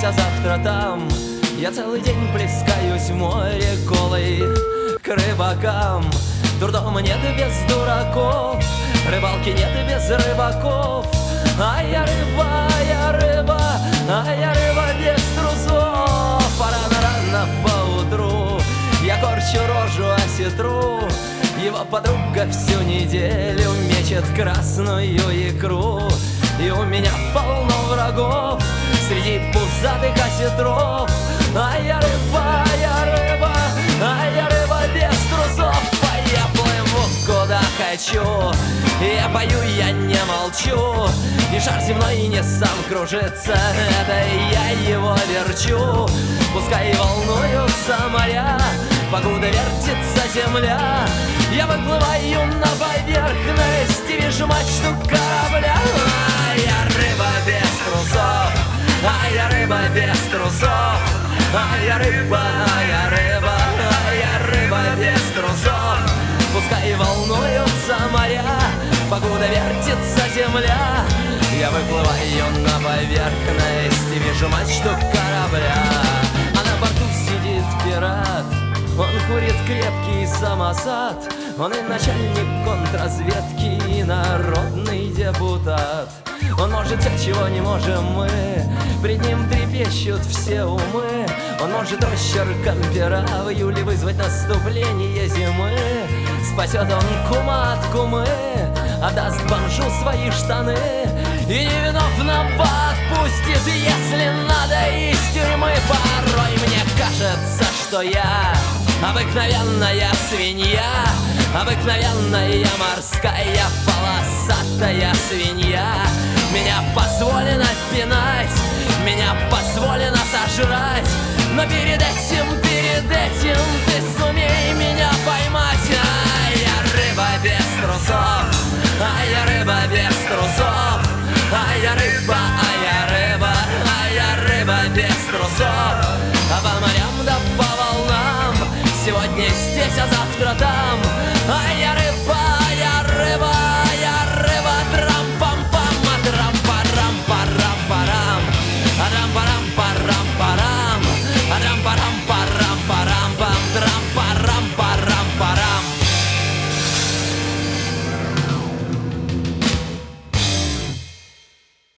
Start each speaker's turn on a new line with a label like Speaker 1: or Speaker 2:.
Speaker 1: здесь, а завтра там. Я целый день плескаюсь в море голой к рыбакам. Дурдома нет и без дураков, рыбалки нет и без рыбаков. А я рыба, а я рыба без трусов. А рано-рано поутру я корчу рожу осетру. Его подруга всю неделю мечет красную икру. И у меня полно врагов среди пузатых осетров. А я рыба, а я рыба без трусов. А я плыву куда хочу, я пою, я не молчу. И шар земной не сам кружится, это я его верчу. Пускай волнуются моря, покуда вертится земля, я выплываю на поверхность и вижу мачту корабля. А я рыба без трусов, а я рыба без трусов. А я рыба, а я рыба, а я рыба без трусов. Пускай волнуются моря, покуда вертится земля, я выплываю на поверхность и вижу мачту корабля. А на борту сидит пират, он курит крепкий самосад. Он и начальник контрразведки, и народный депутат. Он может все, чего не можем мы, пред ним трепещут все умы. Он может росчерком пера в июле вызвать наступление зимы. Спасет он кума от кумы, отдаст бомжу свои штаны и невиновно отпустит, если надо, из тюрьмы. Порой мне кажется, что я обыкновенная свинья, обыкновенная морская полосатая свинья. Меня позволено пинать, меня позволено сожрать, но перед этим ты сумей меня поймать. А я рыба без трусов, а я рыба без трусов. А я рыба, а я рыба, а я рыба без трусов. А по морям да по волнам, сегодня здесь, а завтра там. А я